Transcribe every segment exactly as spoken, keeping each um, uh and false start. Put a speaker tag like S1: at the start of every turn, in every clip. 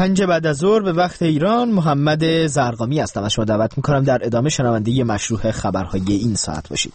S1: پنج بعد از ظهر به وقت ایران، محمد زرقامی هستم. از شما دعوت میکنم در ادامه شنونده مشروع خبرهای این ساعت باشید.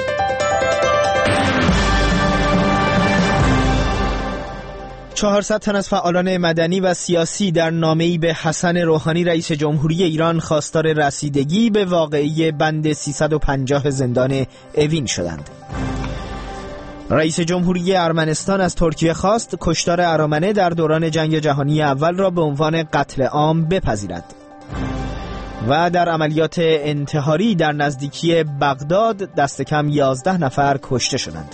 S1: چهارصد تن از فعالان مدنی و سیاسی در نامه‌ای به حسن روحانی رئیس جمهوری ایران خواستار رسیدگی به واقعه بند سیصد و پنجاه زندان اوین شدند. رئیس جمهوری ارمنستان از ترکیه خواست کشتار ارامنه در دوران جنگ جهانی اول را به عنوان قتل عام بپذیرد. و در عملیات انتحاری در نزدیکی بغداد دست کم یازده نفر کشته شدند.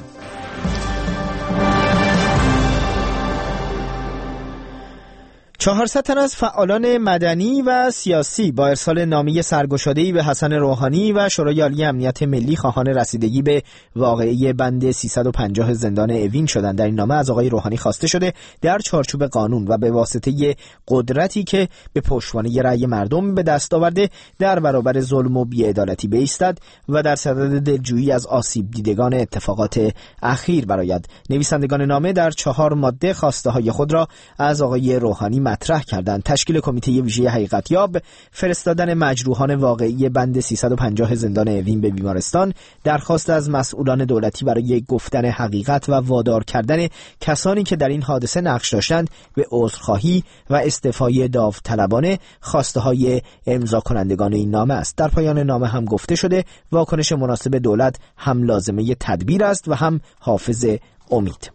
S1: چهارصد تن از فعالان مدنی و سیاسی با ارسال نامه سرگشاده‌ای به حسن روحانی و شورای عالی امنیت ملی خواهان رسیدگی به واقعه بند سیصد و پنجاه زندان اوین شدند. در این نامه از آقای روحانی خواسته شده در چارچوب قانون و به واسطه قدرتی که به پشتوانه رأی مردم به دست آورده در برابر ظلم و بی‌عدالتی بایستد و در صدد دلجویی از آسیب دیدگان اتفاقات اخیر برآید. نویسندگان نامه در چهار ماده خواسته های خود را از آقای روحانی مطرح کردند: تشکیل کمیته ویژه حقیقتیاب، فرستادن مجروحان واقعی بند سیصد و پنجاه زندان اوین به بیمارستان، درخواست از مسئولان دولتی برای گفتن حقیقت و وادار کردن کسانی که در این حادثه نقش داشتند به عذرخواهی و استعفای داوطلبانه خواسته های امضا کنندگان این نامه است. در پایان نامه هم گفته شده واکنش مناسب دولت هم لازمه تدبیر است و هم حافظ امید.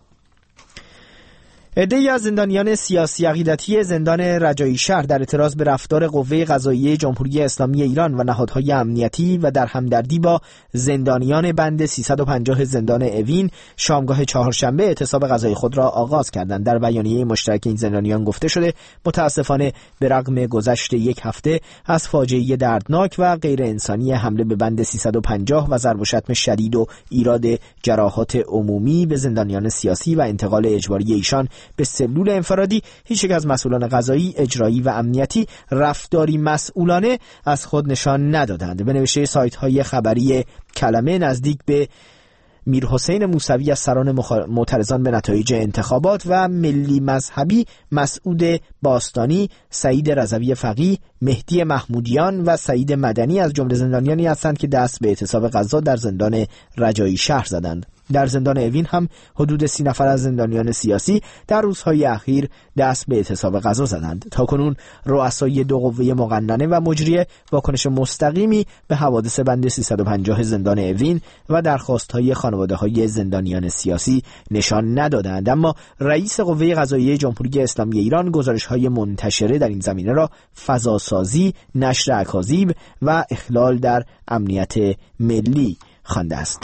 S1: عده‌ای از زندانیان سیاسی عقیدتی زندان رجایی شهر در اعتراض به رفتار قوه قضاییه جمهوری اسلامی ایران و نهادهای امنیتی و در همدردی با زندانیان بند سیصد و پنجاه زندان اوین شامگاه چهارشنبه اعتصاب قضایی خود را آغاز کردند. در بیانیه مشترک این زندانیان گفته شده متاسفانه به رغم گذشت یک هفته از فاجعه دردناک و غیر انسانی حمله به بند سیصد و پنجاه و ضرب و شتم شدید و ایراد جراحات عمومی به زندانیان سیاسی و انتقال اجباری ایشان به سلول انفرادی، هیچ یک از مسئولان قضایی، اجرایی و امنیتی رفتاری مسئولانه از خود نشان ندادند. به نوشته سایت‌های خبری کلمه نزدیک به میرحسین موسوی از سران معترضان به نتایج انتخابات و ملی مذهبی مسعود باستانی، سعید رضوی فقیه، مهدی محمودیان و سعید مدنی از جمله زندانیانی هستند که دست به اعتصاب غذا در زندان رجایی شهر زدند. در زندان اوین هم حدود سی نفر از زندانیان سیاسی در روزهای اخیر دست به اعتصاب غذا زدند. تاکنون رؤسای دو قوه مقننه و مجریه واکنش مستقیمی به حوادث بند سیصد و پنجاه زندان اوین و درخواست‌های خانواده‌های زندانیان سیاسی نشان ندادند، اما رئیس قوه قضاییه جمهوری اسلامی ایران گزارش‌های منتشره در این زمینه را فضاسازی، نشر اکاذیب و اخلال در امنیت ملی خوانده است.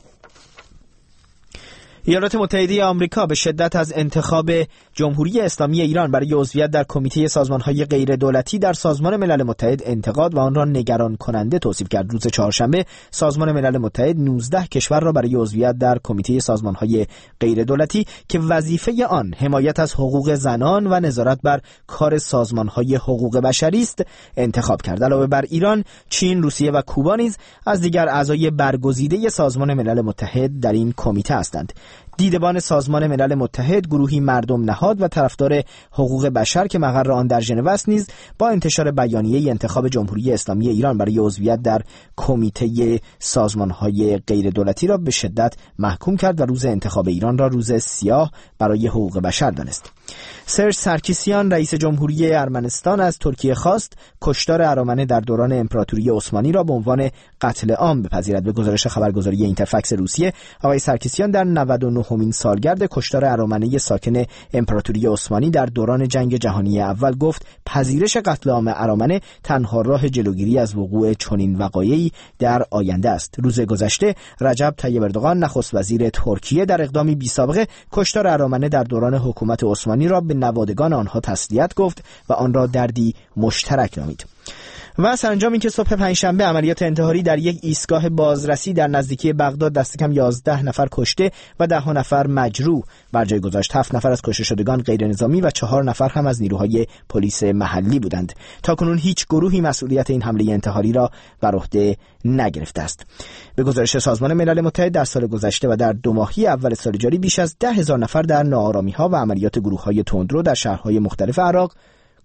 S1: ایالات متحده آمریکا به شدت از انتخاب جمهوری اسلامی ایران برای عضویت در کمیته سازمان‌های غیر دولتی در سازمان ملل متحد انتقاد و آن را نگران کننده توصیف کرد. روز چهارشنبه سازمان ملل متحد نوزده کشور را برای عضویت در کمیته سازمان‌های غیر دولتی که وظیفه آن حمایت از حقوق زنان و نظارت بر کار سازمان‌های حقوق بشری است انتخاب کرد. علاوه بر ایران، چین، روسیه و کوبا نیز از دیگر اعضای برگزیده سازمان ملل متحد در این کمیته هستند. دیدبان سازمان ملل متحد، گروهی مردم نهاد و طرفدار حقوق بشر که مقر آن در ژنو است نیز با انتشار بیانیه انتخاب جمهوری اسلامی ایران برای عضویت در کمیته سازمان‌های غیر دولتی را به شدت محکوم کرد و روز انتخاب ایران را روز سیاه برای حقوق بشر دانست. سرژ سرکیسیان رئیس جمهوری ارمنستان از ترکیه خواست کشتار ارامنه در دوران امپراتوری عثمانی را به عنوان قتل عام بپذیرد. به گزارش خبرگزاری اینترفکس روسیه، آقای سرکیسیان در نود و نهمین سالگرد کشتار ارامنه ساکن امپراتوری عثمانی در دوران جنگ جهانی اول گفت پذیرش قتل عام ارامنه تنها راه جلوگیری از وقوع چنین وقایعی در آینده است. روز گذشته رجب طیب اردوغان نخست وزیر ترکیه در اقدامی بی‌سابقه کشتار ارامنه در دوران حکومت عثمانی را به نوادگان آنها تسلیت گفت و آن را دردی مشترک نامید. و سرانجام اینکه صبح پنجشنبه عملیات انتحاری در یک ایستگاه بازرسی در نزدیکی بغداد دست کم یازده نفر کشته و ده نفر مجروح بر جای گذاشت. هفت نفر از کشته شدگان غیر نظامی و چهار نفر هم از نیروهای پلیس محلی بودند. تاکنون هیچ گروهی مسئولیت این حمله انتحاری را بر عهده نگرفته است. به گزارش سازمان ملل متحد در سال گذشته و در دو ماهی اول سال جاری بیش از ده هزار نفر در ناآرامی‌ها و عملیات گروه‌های تندرو در شهرهای مختلف عراق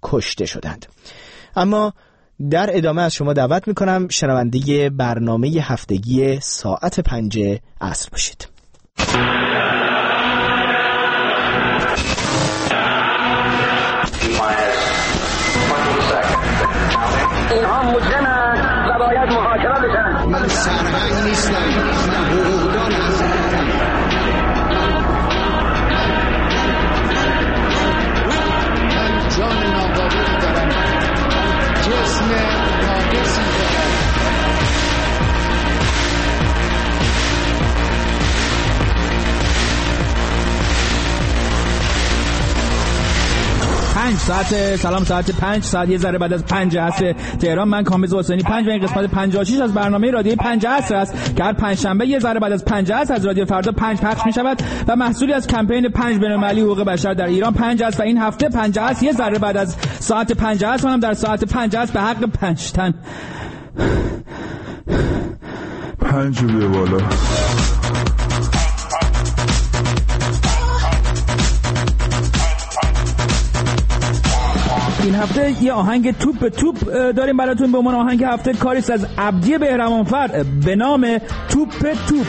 S1: کشته شدند. اما در ادامه از شما دعوت میکنم شنونده برنامه هفتگی ساعت پنج عصر باشید.
S2: اینها مجرمند و باید محاکمه بشن.
S3: من سرهنگ نیستم، من حقوقدان هستم. من جان ناقابلی دارم، جسم ناقصی دارم.
S4: پنج ساعت سلام ساعت پنج ساعت یه ذره بعد از پنج عصر تهران. من کامبیز حسینی پنج و این قسمت پنجاه و شش از برنامه رادیوی پنج عصر است که هر پنج شنبه یه ذره بعد از پنج عصر از رادیو فردا پنج پخش می شود و محصولی از کمپین پنج بین‌المللی حقوق بشر در ایران پنج است و این هفته پنج عصر یه ذره بعد از ساعت پنج عصر هم در ساعت پنج عصر به حق پنج تن
S5: پنج به بالا.
S4: این هفته یه آهنگ توپ به توپ داریم براتون به عنوان آهنگ هفته. کاریست از عبدی بهرمانفر به نام توپ به توپ.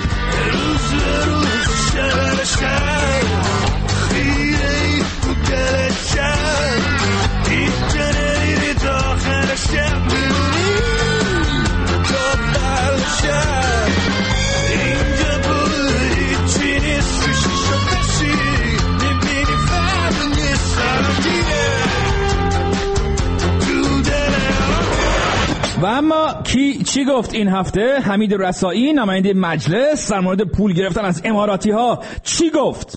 S4: و اما کی چی گفت این هفته؟ حمید رسایی نماینده مجلس در مورد پول گرفتن از اماراتی ها چی گفت؟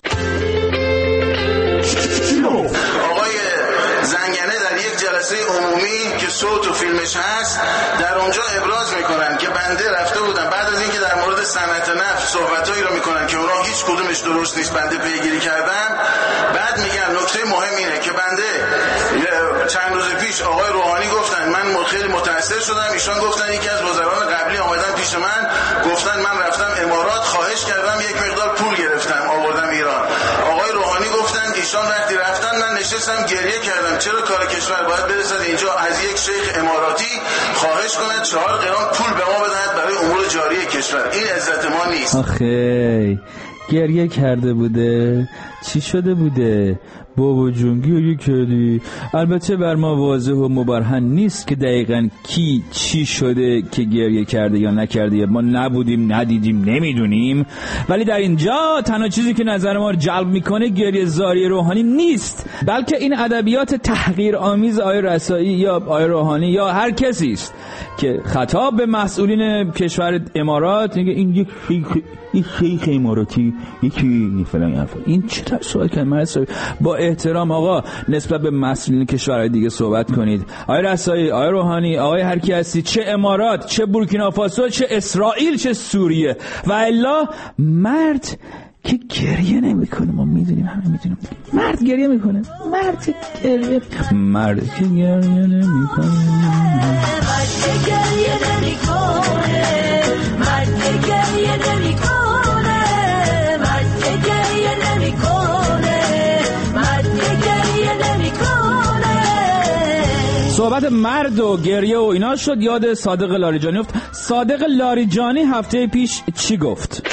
S5: چی گفت؟
S6: آقای زنگنه در یک جلسه عمومی که صوت و فیلمش هست در اونجا ابراز میکنن که بنده رفته بودم بعد از اینکه در مورد صنعت نفت صحبتایی رو میکنن که اونا هیچ کدومش درست نیست بنده پیگیری کردم. بعد میگن نکته مهم اینه که بنده چند روز پیش آقای روحانی گفتن من خیلی متاثر شدم، ایشان گفتن یکی از وزران قبلی آمدن پیش من گفتن من رفتم امارات خواهش کردم یک مقدار پول گرفتم آوردم ایران. آقای روحانی گفتن ایشان وقتی رفتن من نشستم گریه کردم چرا کار کشور باید برسد اینجا از یک شیخ اماراتی خواهش کند چهار قران پول به ما بدهد برای امور جاری کشور. این عزت ما نیست.
S4: آخه گریه کرده بوده، چی شده بوده؟ بابا جون گریه کردی. البته بر ما واضح و مبرهن نیست که دقیقاً کی چی شده که گریه کرده یا نکرده، ما نبودیم ندیدیم نمیدونیم، ولی در اینجا تنها چیزی که نظر ما رو جلب میکنه گریه زاری روحانی نیست، بلکه این ادبیات تحقیر آمیز آقای رسایی یا آقای روحانی یا هر کسی است که خطاب به مسئولین کشور امارات میگه این یک شیخ این شیخ اماراتی یکی فلان حرفا. این چه طرز سوال کنه؟ من با احترام آقا نسبت به مسئولین کشورهای دیگه صحبت کنید. آقای رسایی، آقای روحانی، آقای هر کی هستی، چه امارات، چه بورکینافاسو، چه اسرائیل، چه سوریه و الا مرد که گریه نمیکنه. ما میدونیم، همه میدونیم مرد گریه میکنه. مرد که گریه مرد که گریه نمیکنه مرد که گریه نمیکنه مرد که گریه نمیکنه مرد که گریه نمیکنه مرد که گریه نمیکنه. صحبت مرد و گریه و اینا شد، یاد صادق لاریجانی افت. صادق لاریجانی هفته پیش چی گفت؟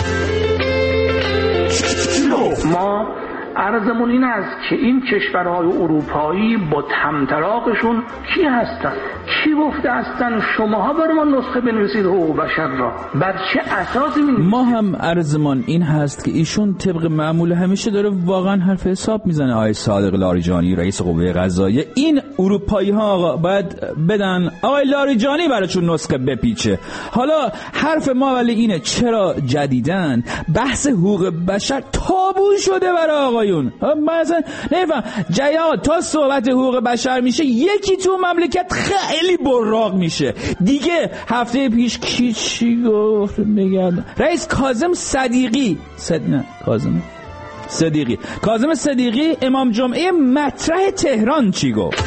S7: ما عرضمون این است که این کشورهای اروپایی با طمطراقشون کی هستن؟ کی گفته هستن شماها بر ما نسخه بنویسید حقوق بشر را؟ بر چه اساسی می‌نویسید؟
S4: ما هم عرضمون این هست که ایشون طبق معمول همیشه داره واقعا حرف حساب میزنه. آقای صادق لاریجانی رئیس قوه قضاییه، این اروپایی ها آقا باید بدن آقای لاریجانی براشون نسخه بپیچه. حالا حرف ما ولی اینه چرا جدیدن بحث حقوق بشر تابو شده برای آقایون؟ مثلا نمیفهم جیا تا صحبت حقوق بشر میشه یکی تو مملکت خیلی براق میشه دیگه. هفته پیش کی چی گفت میگن؟ رئیس کاظم صدیقی صد... نه کاظم صدیقی کاظم صدیقی امام جمعه مطرح تهران چی گفت؟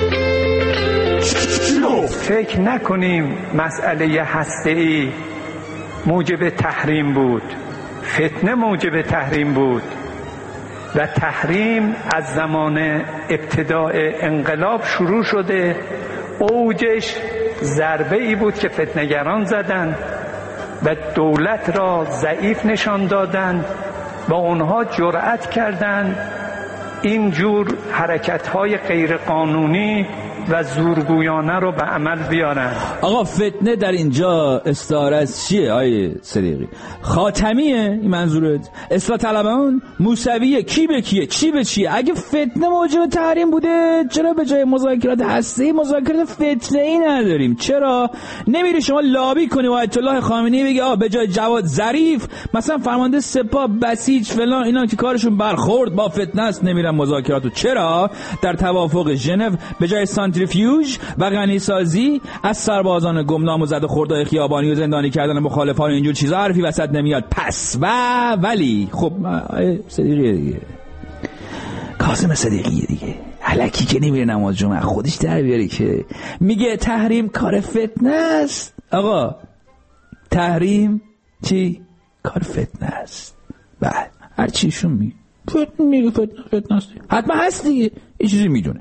S8: فکر نکنیم مسئله هسته‌ای موجب تحریم بود، فتنه موجب تحریم بود. و تحریم از زمان ابتداء انقلاب شروع شده. اوجش ضربه ای بود که فتنه‌گران زدند و دولت را ضعیف نشان دادند و اونها جرأت کردند اینجور حرکت‌های غیرقانونی و زورگویانه رو به عمل بیارن.
S4: آقا فتنه در اینجا استعاره از چیه آیه صدیقی؟ خاتمیه این منظورت؟ اصلاح طلبان؟ موسویه؟ کی به کیه؟ چی به چیه؟ اگه فتنه موجب تحریم بوده چرا به جای مذاکرات هسته‌ای مذاکرات فتنه‌ای نداریم؟ چرا نمیری شما لابی کنی و آیت الله خامنه‌ای بگی آ به جای جواد ظریف مثلا فرمانده سپاه بسیج فلان اینا که کارشون برخورد با فتنه است نمیرن مذاکراتو؟ چرا در توافق ژنو به جای سانتریفیوژ و غنیسازی از سربازان گمنام و زده خوردای خیابانی و زندانی کردن مخالفان اینجور چیزا حرفی وسط نمیاد. پس و ولی خب صدیقیه دیگه، کاظم صدیقیه دیگه، الکی که نمیره نماز جمعه خودش در بیاره که میگه تحریم کار فتنه است. آقا تحریم چی؟ کار فتنه است. بعد هر چیشون میگه فتنه میگه فتنه فتنه است حتما هست دیگه، یه چیزی میدونه.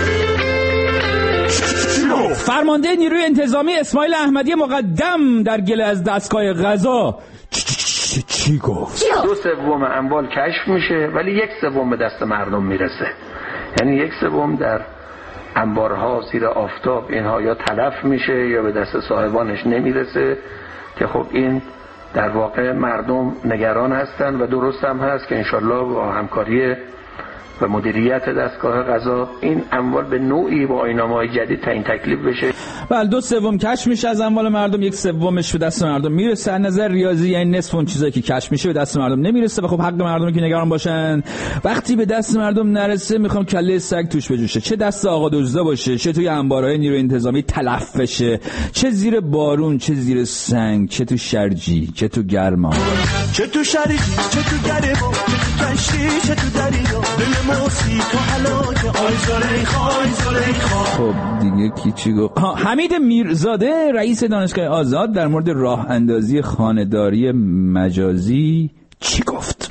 S4: فرمانده نیروی انتظامی اسماعیل احمدی مقدم در گله از دستگاه قضا چی گفت؟
S7: دو سوم اموال کشف میشه ولی یک سوم به دست مردم میرسه. یعنی یک سوم در انبارها زیر آفتاب اینها یا تلف میشه یا به دست صاحبانش نمیرسه که خب این در واقع مردم نگران هستن و درست هم هست که انشالله با همکاری و مدیریت دستگاه قضا این اموال به نوعی با آیین‌نامه‌های جدید تعیین تکلیف بشه.
S4: بله دو سوم کشف میشه از اموال مردم، یک سومش به دست مردم میرسه. از نظر ریاضی یعنی نصف اون چیزایی که کشف میشه به دست مردم نمیرسه و خب حق مردمی که نگران باشن. وقتی به دست مردم نرسه میخوام کله سگ توش بجوشه، چه دست آقا دزدا باشه، چه توی انبارهای نیروی انتظامی تلف بشه، چه زیر بارون، چه زیر سنگ، چه تو شرجی، چه تو گرما،
S9: چه تو شرجی، چه تو گرما، چه تو کشتی، چه تو دریا، دل موسی تو هلاک آی زلیخا آی زلیخا.
S4: خب دیگه کی چی گفت؟ حمید میرزاده رئیس دانشگاه آزاد در مورد راه اندازی خانه‌داری مجازی چی گفت؟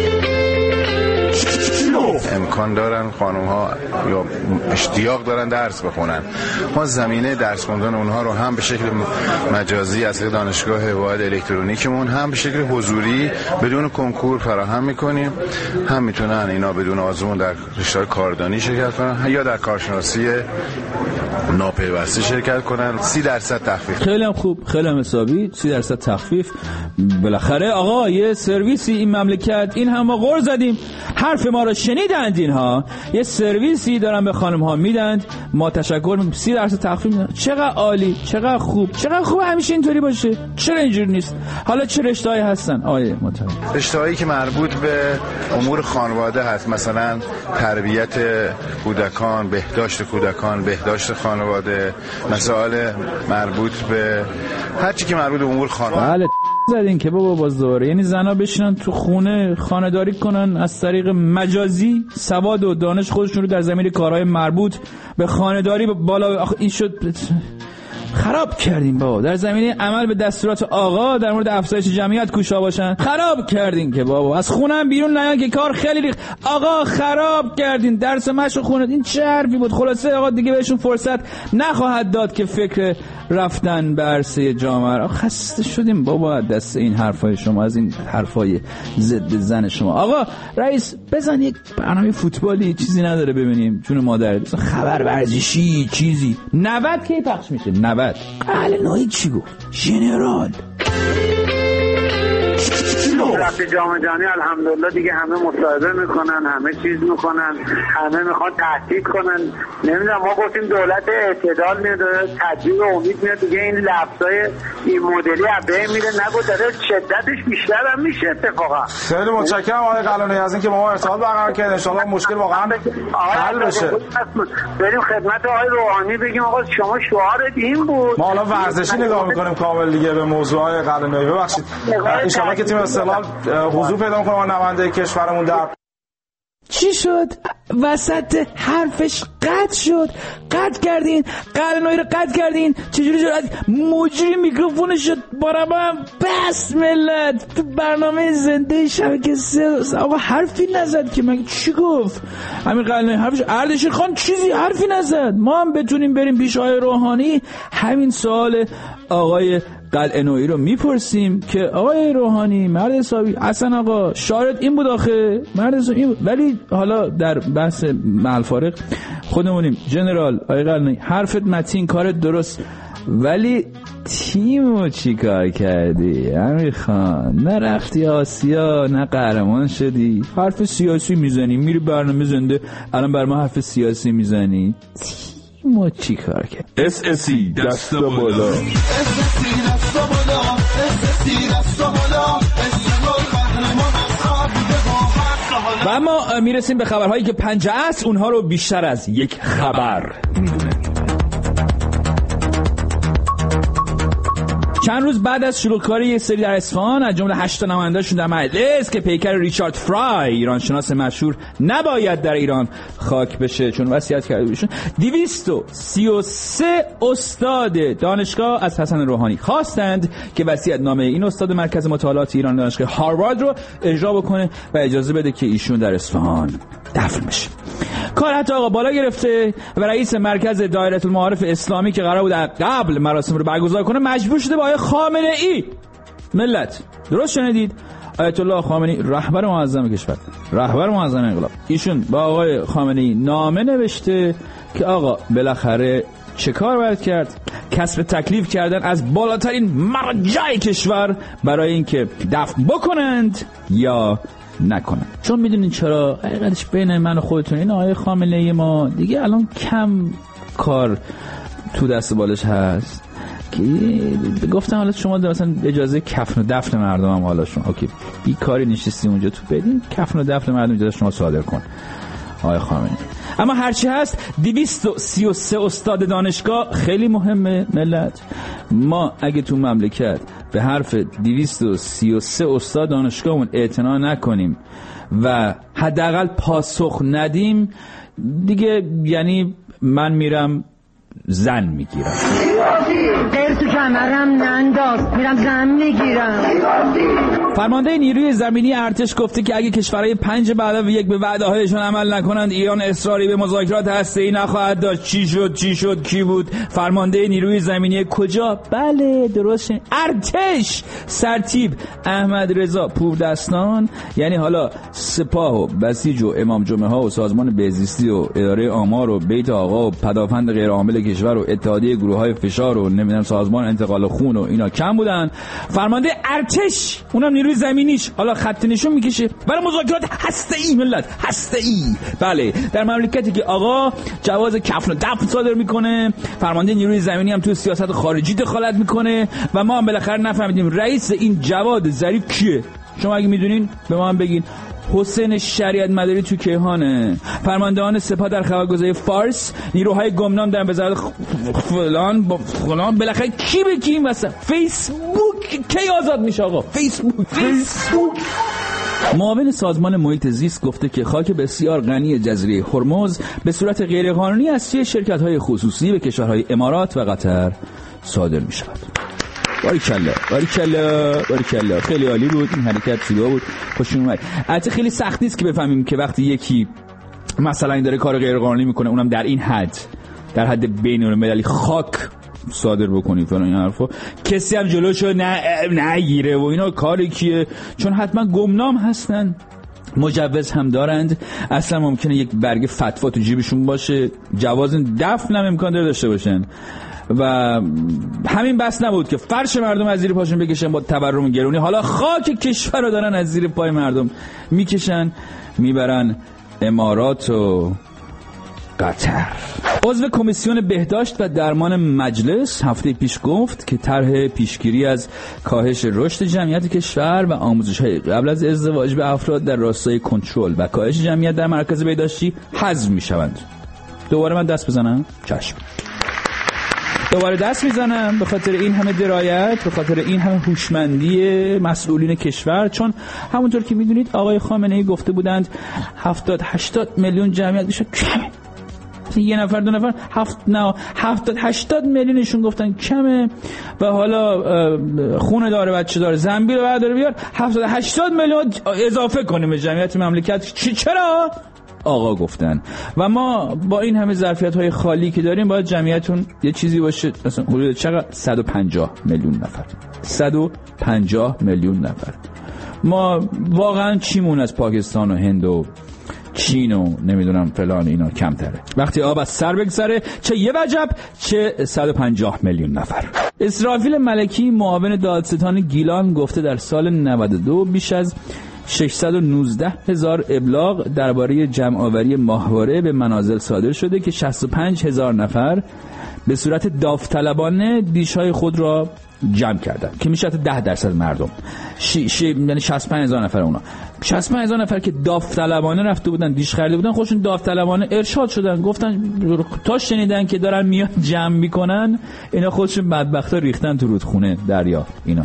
S6: امکان دارن خانم ها یا اشتیاق دارن درس بخونن، ما زمینه درس خوندن اونها رو هم به شکل مجازی از دانشگاه واحد الکترونیکمون هم به شکل حضوری بدون کنکور فراهم میکنیم. هم میتونن اینا بدون آزمون در رشته کاردانی شرکت کنن یا در کارشناسی ناپیوسته شرکت کنن. سی درصد تخفیف.
S4: خیلی هم خوب، خیلی هم حسابی. سی درصد تخفیف. بالاخره آقا یه سرویسی این مملکت، این هم ما غر زدیم حرف ما رو شنیدند، اینها یه سرویسی دارن به خانم ها میدند، ما تشکر میکنیم، سی درصد تخفیف میدن. چقدر عالی، چقدر خوب، چقدر خوب همیشه اینطوری باشه. چرا اینجوری نیست؟ حالا چه رشته‌ای هستن آیه محترم؟
S6: رشته‌هایی که مربوط به امور خانواده هست، مثلا تربیت کودکان، بهداشت کودکان، بهداشت خانواده، مسائل مربوط به هر چی که مربوط به امور خانواده.
S4: بله زدین که بابا باز دوباره، یعنی زنا بشینن تو خونه خانه‌داری کنن از طریق مجازی، سواد و دانش خودشون رو در زمینه کارهای مربوط به خانه‌داری بالا. آخه این شد خراب کردین بابا. در زمینه عمل به دستورات آقا در مورد افزایش جمعیت کوشا باشن، خراب کردین که بابا. از خونه هم بیرون نیان که کار خیلی ریخت. آقا خراب کردین، درس مشق خوندین. این چه حرفی بود؟ خلاصه آقا دیگه بهشون فرصت نخواهد داد که فکر رفتن به عرصه جامعه را. خسته شدیم بابا دست این حرفای شما، از این حرفای ضد زن شما. آقا رئیس بزن یک برنامه فوتبالی چیزی نداره ببینیم جون مادر، خبر ورزشی چیزی. نود کی پخش میشه؟ نود قلنویی چی گفت؟ ژنرال
S10: رفت جام جهانی الحمدلله دیگه همه مصاحبه میکنن، همه چیز میکنن، همه میخوان تهدید کنن. نمیدونم ما گفتیم دولت اعتدال میاد، تدبیر و امید میاد، دیگه این لفظای این مدلی عبه میره نگو داره شدتش بیشتر هم میشه اتفاقا.
S11: خیلی متشکرم آقای قلعه‌نویی از اینکه با ما ارتباط برقرار کردید. ان شاءالله مشکل واقعا حل بشه.
S10: بریم خدمت آقای روحانی بگیم آقا شما شعارت این بود.
S11: ما حالا ورزشی نگاه میکنیم کامل دیگه به موضوع های قلعه‌نویی. ببخشید ان شاءالله که تیم استقلال حضور پیدا کنه نماینده کشورمون در
S4: چی شد؟ وسط حرفش قطع شد. قطع کردین، قلنوی رو قطع کردین. چجوری شد؟ مجری میکروفونش شد برام. بس ملت تو برنامه زنده شبکه سه آقا حرفی نزد که مگه چی گفت؟ همین قلنوی حرفش اردشیر خان چیزی حرفی نزد. ما هم بتونیم بریم پیش آقای روحانی همین سوال آقای قلعه‌نویی رو میپرسیم که آقای روحانی مرد حسابی اصلا آقا شارط این بود آخه مرد حسابی این بود. ولی حالا در بحث محل فارق خودمونیم. جنرال آقای قلعه‌نویی حرفت متین کارت درست، ولی تیمو چی کار کردی امیر خان؟ نه رفتی آسیا نه قهرمان شدی، حرف سیاسی میزنی، میری برنامه زنده الان بر ما حرف سیاسی میزنی. ما چی کار کرد؟
S5: اس اسی دست بالا.
S4: و اما میرسیم به خبرهایی که پنج عصر اونها رو بیشتر از یک خبر میدونه. چند روز بعد از شلوغکاری یک سری در اصفهان از جمله هشت نماینده‌شون در مجلس که پیکر ریچارد فرای ایرانشناس مشهور نباید در ایران خاک بشه چون وصیت کرده بودشون، دویست و سی و سه استاد دانشگاه از حسن روحانی خواستند که وصیت نامه این استاد مرکز مطالعات ایران دانشگاه هاروارد رو اجرا بکنه و اجازه بده که ایشون در اصفهان دفن بشه. کار حتی آقا بالا گرفته و رئیس مرکز دایره المعارف اسلامی که قرار بود قبل مراسم رو برگزار کنه مجبور شده با آقای خامنه ای. ملت درست شنیدید، آیت الله خامنه‌ای رهبر معظم کشور، رهبر معظم انقلاب، ایشون با آقای خامنه‌ای نامه نوشته که آقا بالاخره چه کار باید کرد؟ کسب تکلیف کردن از بالاترین مرجع کشور برای اینکه دفن بکنند یا نکنن. چون میدونین چرا؟ حقیقتش بین من و خودتون این آقای خامنه‌ای ما دیگه الان کم کار تو دست بالش هست که گفتم حالا شما مثلا اجازه کفن و دفن مردم هم حالا شما اوکی بیکاری نشستی اونجا تو بدین کفن و دفن مردم اجازه شما صادر کن آقای خامنه‌ای. اما هرچی هست دویست و سی و سه استاد دانشگاه خیلی مهمه ملت. ما اگه تو مملکت به حرف دویست و سی و سه استاد دانشگاهمون اعتنا نکنیم و حداقل پاسخ ندیم دیگه، یعنی من میرم زن میگیرم.
S12: غیر تو کمرم ننداز میرم زن میگیرم.
S4: فرمانده نیروی زمینی ارتش گفته که اگه کشورهای پنج به علاوه یک به وعده هایشان عمل نکنند ایران اصراری به مذاکرات هسته‌ای نخواهد داشت. چی شد چی شد کی بود؟ فرمانده نیروی زمینی کجا؟ بله درست، ارتش. سرتیپ احمد رضا پوردستان، یعنی حالا سپاه و بسیج و امام جمعه ها و سازمان بهزیستی و اداره آمار و بیت آقا و پدافند غیر عامل کشور و اتحادیه گروه های فشار و نمیدونم سازمان انتقال خون و اینا کم بودن. فرمانده ارتش اونم نیروی زمینیش حالا خط نشون میکشه برای مذاکرات هسته‌ای. ملت هسته‌ای، بله، در مملکتی که آقا جواز کفن و دفن صادر میکنه، فرمانده نیروی زمینی هم تو سیاست خارجی دخالت میکنه و ما هم بالاخره نفهمیدیم رئیس این جواد ظریف کیه. شما اگه میدونین به ما هم بگین. حسین شریعت مداری تو کیهانه، فرماندهان سپاه در خبرگزاری فارس، نیروهای گمنام در وزارت فلان با فلان، بالاخره کی به کی این وسط؟ فیسبوک کی آزاد میشه آقا؟ فیسبوک فیسبوک معاون سازمان محیط زیست گفته که خاک بسیار غنی جزیره هرمز به صورت غیرقانونی از سوی شرکت‌های خصوصی به کشورهای امارات و قطر صادر می‌شود. باریکلا باریکلا باریکلا، خیلی عالی بود این حرکت، زیبا بود، خوشم اومد. البته خیلی سخت نیست که بفهمیم که وقتی یکی مثلا این داره کار غیرقانونی میکنه اونم در این حد، در حد بین‌المللی خاک صادر بکنی فلان این حرفا، کسی هم جلوشو نه نگیره و اینا کاری کیه؟ چون حتما گمنام هستن، مجوز هم دارند، اصلا ممکنه یک برگ فتوا تو جیبشون باشه، جواز دفن هم امکان داره داشته باشن. و همین بس نبود که فرش مردم از زیر پاشون بکشن با تورم گرونی، حالا خاک کشور رو دارن از زیر پای مردم میکشن میبرن امارات و قطر. عضو کمیسیون بهداشت و درمان مجلس هفته پیش گفت که طرح پیشگیری از کاهش رشد جمعیت کشور و آموزش‌های قبل از ازدواج به افراد در راستای کنترل و کاهش جمعیت در مرکز بهداشتی حذف می‌شوند. دوباره من دست بزنم؟ چشم. دوباره دست میزنم به خاطر این همه درایت، به خاطر این همه هوشمندی مسئولین کشور. چون همونطور که میدونید آقای خامنه ای گفته بودند هفتاد هشتاد میلیون جمعیت میشه کمه، یه نفر دو نفر هفت نه هفتاد هشتاد میلیونشون گفتن کمه و حالا خونه داره بچه داره زنبیل بعد داره بیار هفتاد هشتاد میلیون اضافه کنیم به جمعیت مملکت. چی چرا آقا گفتن و ما با این همه ظرفیت‌های خالی که داریم باید جمعیتون یه چیزی باشه مثلا حدود چقدر صد و پنجاه میلیون نفر صد و پنجاه میلیون نفر. ما واقعا چیمون از پاکستان و هند و چین و نمیدونم فلان اینا کمتره. وقتی آب از سر بگذره چه یه وجب چه صد و پنجاه میلیون نفر. اسرافیل ملکی معاون دادستان گیلان گفته در سال نود و دو بیش از ششصد و نوزده هزار ابلاغ درباره جمع‌آوری ماهواره به منازل صادر شده که شصت و پنج هزار نفر به صورت داوطلبانه دیش‌های خود را جمع کردن که میشه ده درصد مردم شی شی یعنی شصت و پنج هزار نفر اونا شصت و پنج هزار نفر که داوطلبانه رفته بودن دیش خریده بودن خودشون داوطلبانه ارشاد شدن گفتن تا شنیدن که دارن میاد جمع میکنن اینا خودشون بدبختا ریختن تو رودخونه دریا اینا.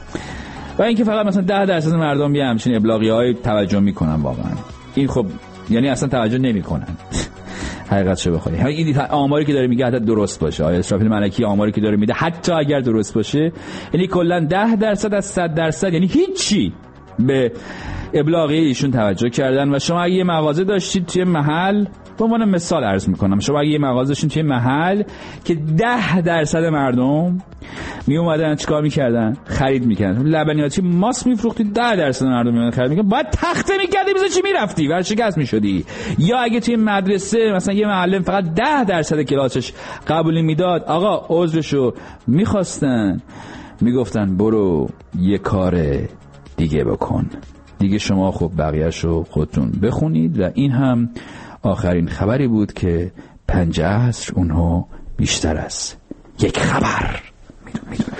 S4: و اینکه فقط مثلا ده درصد مردم یه همچین ابلاغی‌های توجه میکنن واقعا این خب یعنی اصلا توجه نمیکنن حقیقتشو بخوای. این آماری که داره میگه حتی درست باشه آیا اسرافیل ملکی آماری که داره میده حتی اگر درست باشه یعنی کلا ده درصد از صد درصد یعنی هیچی به ابلاغیه ایشون توجه کردن. و شما اگه یه مغازه داشتید توی محل به عنوان مثال عرض میکنم شما اگه یه مغازه داشتید توی محل که ده درصد مردم می اومدن چیکار میکردن خرید میکردن لبنیاتی ماست میفروختید ده درصد مردم میومدن خرید میکردن باید تخته میکردی مثلا چی میرفتی ورشکست میشدی. یا اگه توی مدرسه مثلا یه معلم فقط ده درصد کلاسش قبولی میداد آقا عذرشو میخواستن میگفتن برو یه کار دیگه بکن دیگه شما خب بقیه‌شو خودتون بخونید. و این هم آخرین خبری بود که پنج عصر اونها بیشتر از یک خبر میدون میدونه.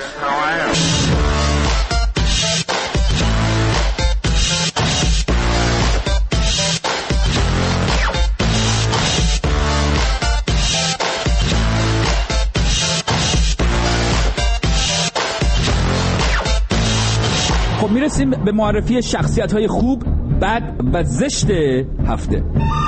S4: خب میرسیم به معرفی شخصیت‌های خوب بد و زشت هفته.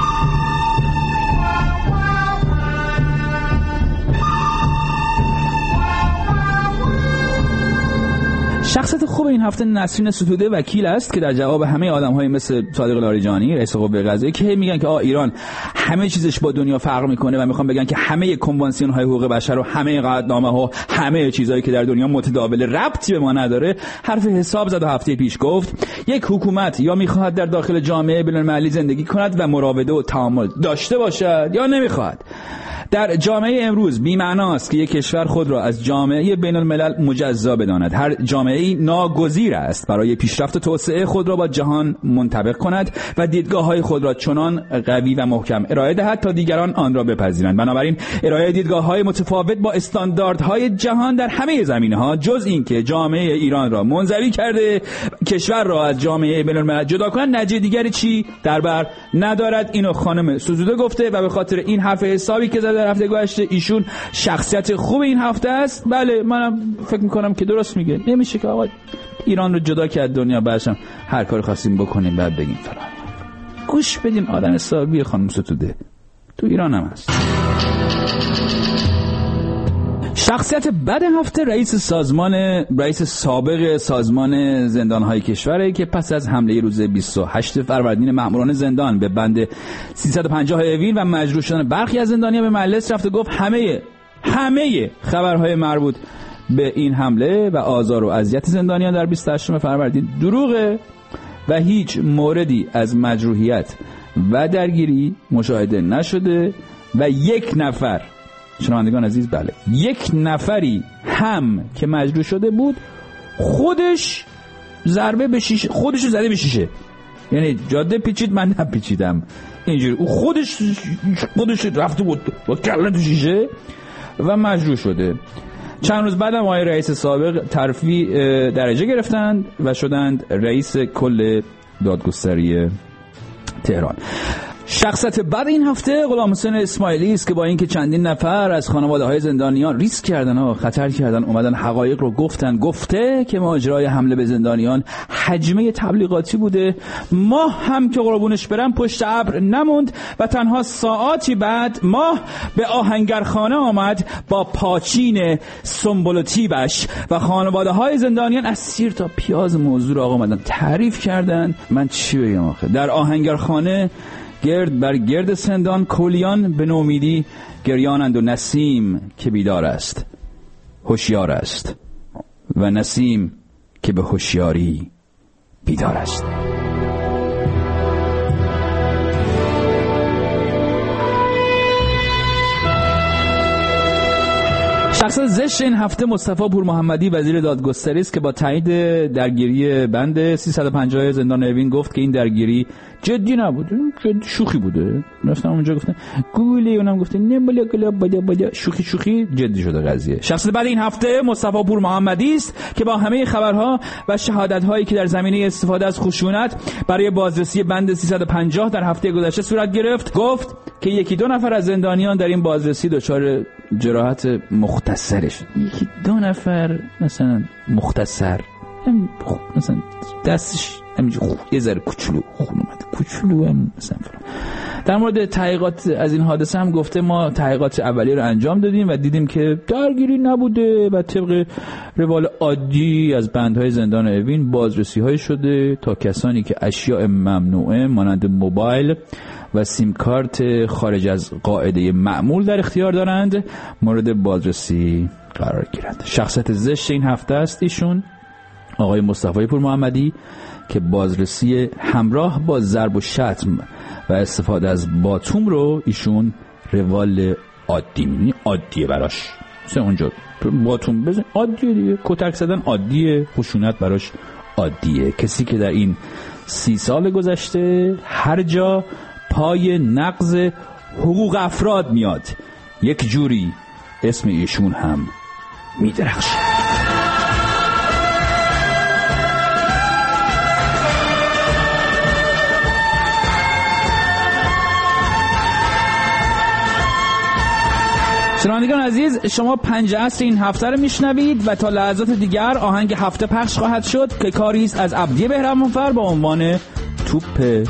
S4: شخصیت خوب این هفته نسرین ستوده وکیل است که در جواب همه آدم‌های مثل صادق لاریجانی رئیس قوه قضاییه که میگن که آ ایران همه چیزش با دنیا فرق میکنه و میخوان بگن که همه کنوانسیون‌های حقوق بشر و همه قراردادنامه‌ها همه چیزایی که در دنیا متداول ربطی به ما نداره حرف حساب زد و هفته پیش گفت یک حکومت یا میخواهد در داخل جامعه بین‌المللی زندگی کند و مراوده و تعامل داشته باشد یا نمیخواهد. در جامعه امروز بی‌معناست که یک کشور خود را از جامعه بین‌الملل مجزا بداند. هر جامعه‌ای ناگزیر است برای پیشرفت و توسعه خود را با جهان منطبق کند و دیدگاه‌های خود را چنان قوی و محکم ارائه دهد تا دیگران آن را بپذیرند. بنابراین ارائه دیدگاه‌های متفاوت با استانداردهای جهان در همه زمینه‌ها جز اینکه جامعه ایران را منزوی کرده کشور را از جامعه بین‌الملل جدا کند نتیجه دیگری چی در بر ندارد. اینو خانم سوزوده گفته و به خاطر این حرف حسابی که در هفته گذشته ایشون شخصیت خوب این هفته است. بله منم فکر میکنم که درست میگه نمیشه که آقا ایران رو جدا کرد دنیا بعدشم هر کاری خواستیم بکنیم بعد بگیم فلان. گوش بدین آدم حسابی خانم ستوده تو ایران هم هست. شخصیت بد هفته رئیس سازمان رئیس سابق سازمان زندان‌های کشوره که پس از حمله روز بیست و هشتم فروردین مأموران زندان به بند سیصد و پنجاه اوین و مجروح شدن برخی از زندانیان به مجلس رفت و گفت همه همه خبرهای مربوط به این حمله و آزار و اذیت زندانیان در بیست و هشتم فروردین دروغه و هیچ موردی از مجروحیت و درگیری مشاهده نشده و یک نفر شنوندگان عزیز بله یک نفری هم که مجروح شده بود خودش ضربه به شیشه خودش زده به شیشه یعنی جاده پیچید من نپیچیدم اینجوری او خودش خودش رفته بود با کله تو شیشه و مجروح شده. چند روز بعدم آقای رئیس سابق ترفیع درجه گرفتند و شدند رئیس کل دادگستری تهران. شخصیت بعد این هفته غلامحسین اسماعیلی است که با اینکه چندین نفر از خانواده‌های زندانیان ریسک کردن و خطر کردن اومدن حقایق رو گفتن، گفته که ماجرای حمله به زندانیان حجمه تبلیغاتی بوده. ماه هم که قربونش برم پشت ابر نموند و تنها ساعاتی بعد ماه به آهنگرخانه آمد با پاچین سنبل و تیبش و خانواده‌های زندانیان از سیر تا پیاز موضوع رو آقا اومدن تعریف کردن. من چی بگم آخه؟ در آهنگرخانه گرد بر گرد سندان کولیان به نومیدی گریانند و نسیم که بیدار است هوشیار است و نسیم که به هوشیاری بیدار است. شخص زشت این هفته مصطفی پور محمدی وزیر دادگستری است که با تایید درگیری بند سیصد و پنجاه زندان اوین گفت که این درگیری جدی نبوده، جدی شوخی بوده. رفتم اونجا گفتن گوگلی، اونم گفته نه بلا گلا بلا بلا، شوخی شوخی جدی شده قضیه. شخص بعد این هفته مصطفی پور محمدی است که با همه خبرها و شهادت‌هایی که در زمینه استفاده از خشونت برای بازرسی بند سیصد و پنجاه در هفته گذشته صورت گرفت، گفت که یکی دو نفر از زندانیان در این بازرسی دچار جراحت مختصرش، یکی دو نفر مثلا مختصر مثلا دستش همینجا یه ذره کوچولو خون اومده، کوچولو هم مثلا فرام. در مورد تحقیقات از این حادثه هم گفته ما تحقیقات اولیه رو انجام دادیم و دیدیم که درگیری نبوده و طبق روال عادی از بندهای زندان اوین بازرسی های شده تا کسانی که اشیاء ممنوعه مانند موبایل و سیم کارت خارج از قاعده معمول در اختیار دارند مورد بازرسی قرار گیرند. شخصیت زشت این هفته است ایشون آقای مصطفی پور محمدی که بازرسی همراه با ضرب و شتم و استفاده از باتوم رو ایشون روال عادی می‌بینی، عادیه براش. مثلا اونجا باتوم بزن عادیه دیگه، کتک زدن عادیه، خشونت براش عادیه. کسی که در این سی سال گذشته هر جا پای نقض حقوق افراد میاد یک جوری اسم ایشون هم میدرخشه. شنوندگان عزیز، شما پنج عصر این هفته رو میشنوید و تا لحظات دیگر آهنگ هفته پخش خواهد شد که کاری است از عبدی بهرام‌فر با عنوان توپ توپ.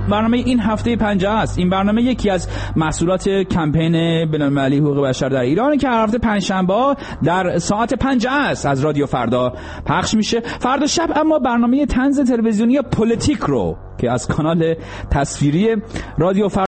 S4: برنامه این هفته پنجاه است. این برنامه یکی از محصولات کمپین بین‌المللی حقوق بشر در ایران که هر هفته پنجشنبه در ساعت پنجاه است از رادیو فردا پخش میشه. فردا شب اما برنامه طنز تلویزیونی پلیتیک رو که از کانال تصویری رادیو فردا